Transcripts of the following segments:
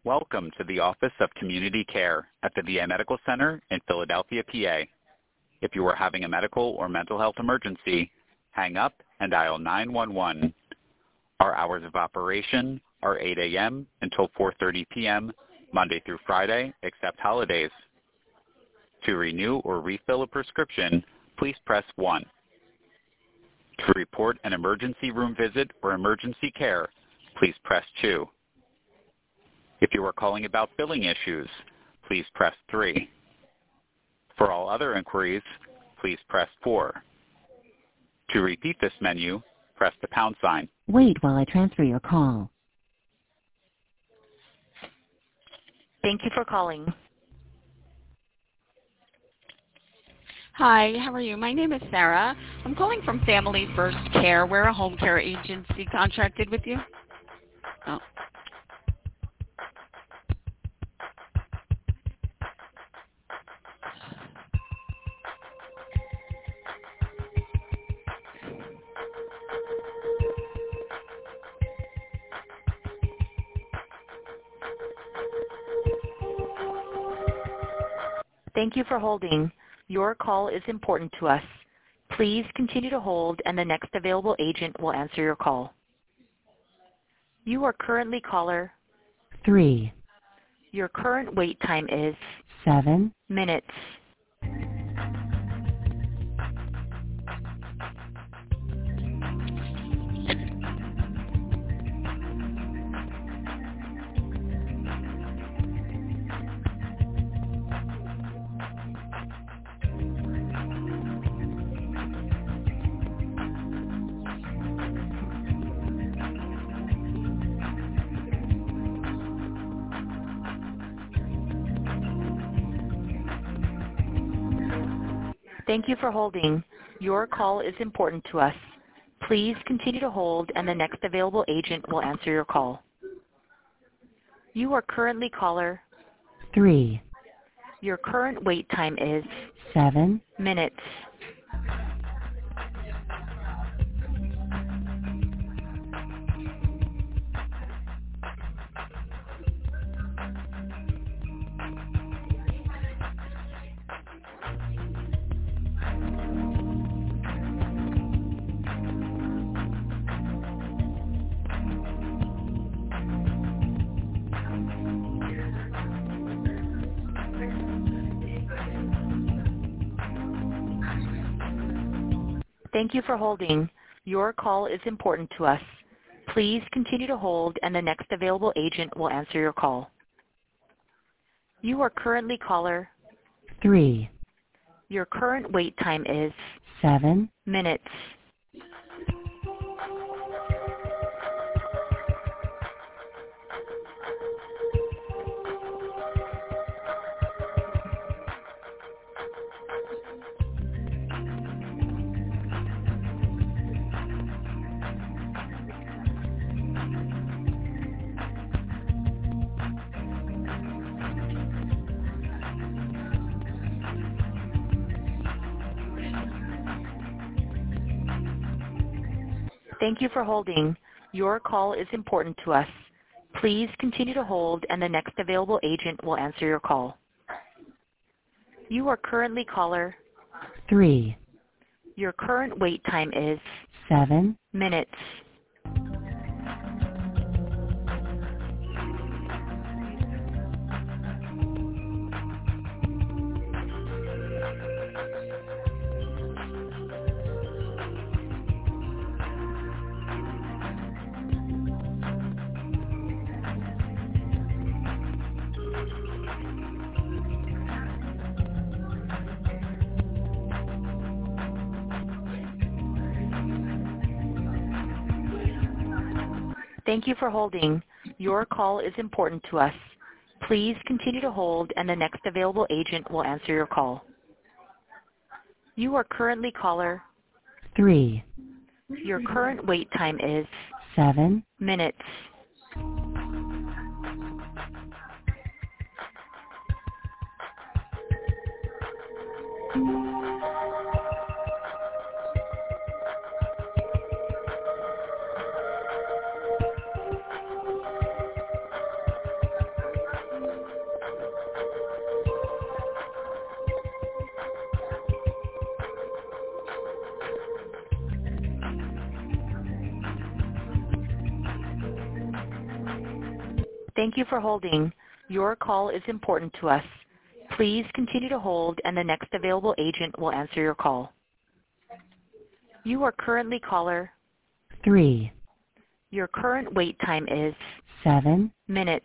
Welcome to the Office of Community Care at the VA Medical Center in Philadelphia, PA. If you are having a medical or mental health emergency, hang up and dial 911. Our hours of operation are 8 a.m. until 4:30 p.m., Monday through Friday, except holidays. To renew or refill a prescription, please press 1. To report an emergency room visit or emergency care, please press 2. If you are calling about billing issues, please press 3. For all other inquiries, please press 4. To repeat this menu, press the pound sign. Wait while I transfer your call. Thank you for calling. Hi, how are you? My name is Sarah. I'm calling from Family First Care. We're a home care agency contracted with you. Oh. Thank you for holding. Your call is important to us. Please continue to hold, and the next available agent will answer your call. You are currently caller 3. Your current wait time is 7 minutes. Thank you for holding. Your call is important to us. Please continue to hold, and the next available agent will answer your call. You are currently caller 3. Your current wait time is 7 minutes. Thank you for holding. Your call is important to us. Please continue to hold, and the next available agent will answer your call. You are currently caller 3. Your current wait time is 7 minutes. Thank you for holding. Your call is important to us. Please continue to hold, and the next available agent will answer your call. You are currently caller 3. Your current wait time is 7 minutes. Thank you for holding. Your call is important to us. Please continue to hold, and the next available agent will answer your call. You are currently caller 3. Your current wait time is 7 minutes. Thank you for holding. Your call is important to us. Please continue to hold, and the next available agent will answer your call. You are currently caller 3, Your current wait time is 7, minutes.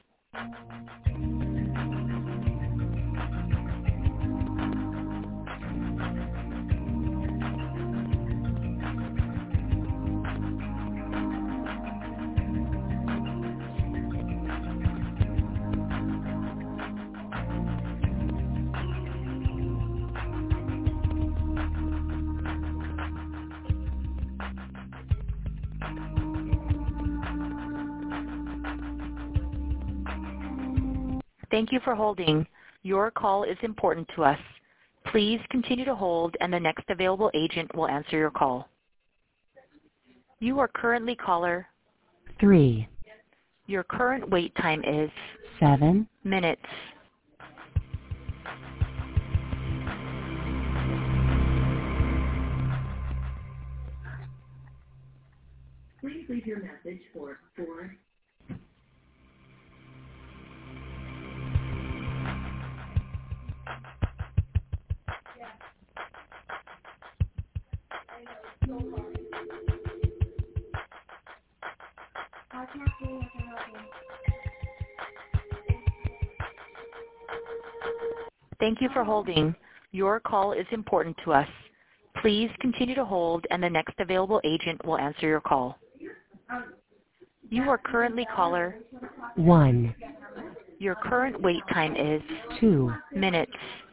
Thank you for holding. Your call is important to us. Please continue to hold, and the next available agent will answer your call. You are currently caller 3, Your current wait time is 7, minutes. Please leave your message for 4. Thank you for holding. Your call is important to us. Please continue to hold, and the next available agent will answer your call. You are currently caller 1, Your current wait time is 2, minutes.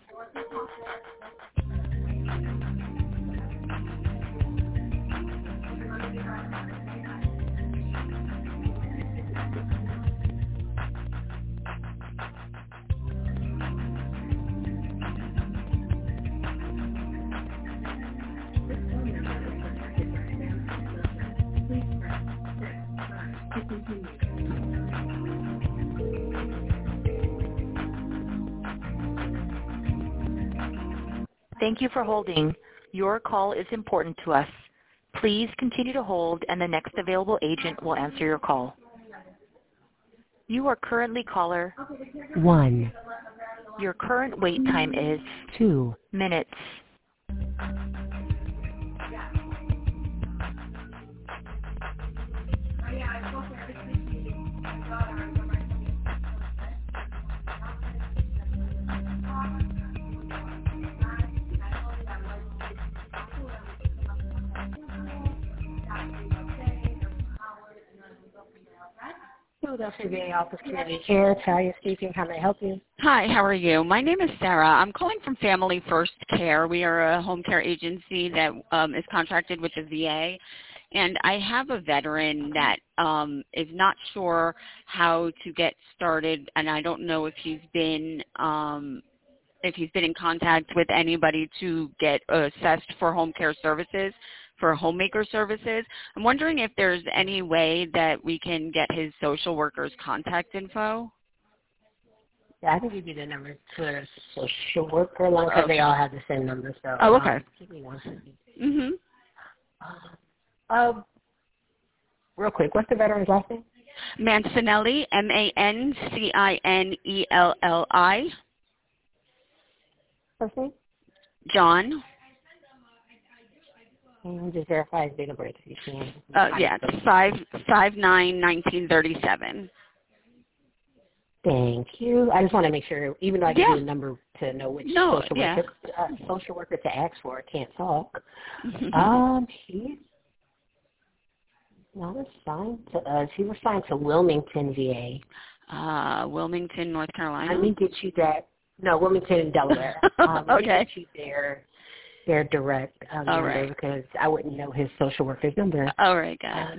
Thank you for holding. Your call is important to us. Please continue to hold, and the next available agent will answer your call. You are currently caller 1, Your current wait time is 2, minutes. Philadelphia VA Office Community Care. Talia speaking. How may I help you? Hi, how are you? My name is Sarah. I'm calling from Family First Care. We are a home care agency that is contracted with the VA. And I have a veteran that is not sure how to get started, and I don't know if he's been in contact with anybody to get assessed for home care services, for homemaker services. I'm wondering if there's any way that we can get his social worker's contact info. Yeah, I can give you the number to the social worker line because they all have the same number. So, oh, okay. Give me one second. Mhm. Real quick, what's the veteran's last name? Mancinelli, Mancinelli. First name? John. And just verify his date of birth. Yeah, it's 5/9/1937. Thank you. I just want to make sure, even though I give you the number to know which social worker to ask for, can't talk. He's not assigned to us. He was assigned to Wilmington, VA. Wilmington, North Carolina. Let me get you that. No, Wilmington, Delaware. Okay. Let me get you their direct number right. because I wouldn't know his social worker's number. All right, guys.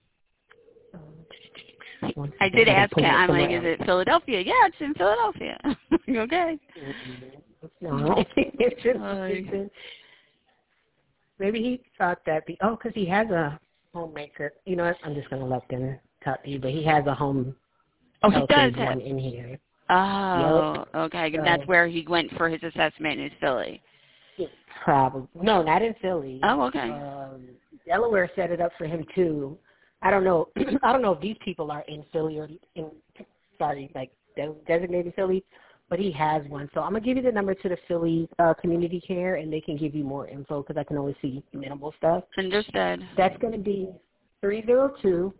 I did ask him. I'm like, is it Philadelphia? Yeah, it's in Philadelphia. Okay. No, it's maybe he thought that because he has a homemaker. You know what? I'm just going to let them talk to you, but he has a home. Oh, he does one in here. Oh, yep. Okay. So, that's where he went for his assessment is Philly. Probably. No, not in Philly. Oh, okay. Delaware set it up for him too. I don't know. I don't know if these people are in Philly or in designated Philly, but he has one. So I'm going to give you the number to the Philly Community Care, and they can give you more info because I can only see minimal stuff. Understood. That's going to be 302-994-2511.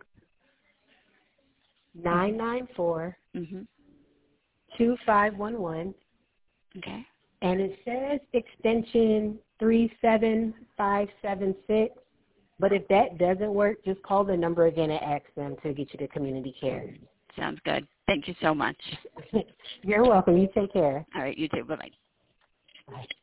Okay. And it says extension 37576. But if that doesn't work, just call the number again and ask them to get you to community care. Sounds good. Thank you so much. You're welcome. You take care. All right, you too. Bye-bye. Bye.